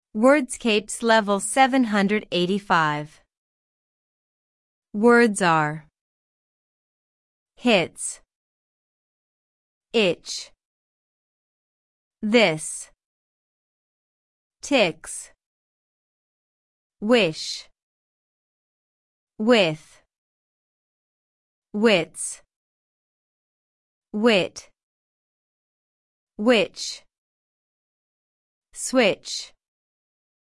Wordscapes Level 785. Words are hits, itch, this, ticks, wish, with, wits, wit, which, switch.